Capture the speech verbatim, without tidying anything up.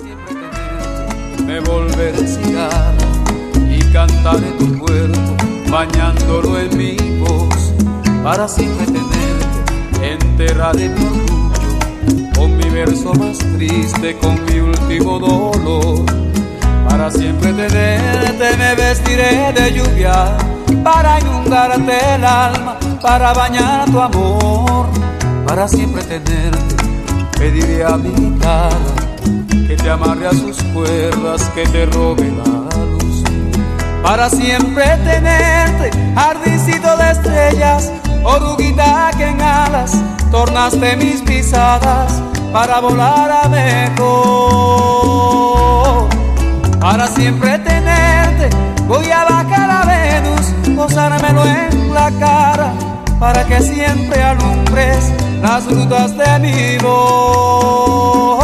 siempre tenerte, me volveré cigarra y cantaré tu cuerpo, bañándolo en mi voz. Para siempre tenerte, enterraré mi orgullo, con mi verso más triste, con mi último dolor. Para siempre tenerte, me vestiré de lluvia, para inundarte el alma, para bañar tu amor. Para siempre tenerte, pediré a mi guitarra que te amarre a sus cuerdas, que te robe la luz. Para siempre tenerte, jardincito de estrellas, oruguita que en alas tornaste mis pisadas para volar a mejor. Para siempre tenerte, voy a bajar a Venus, posármelo en la cara, para que siempre alumbres las rutas de mi voz.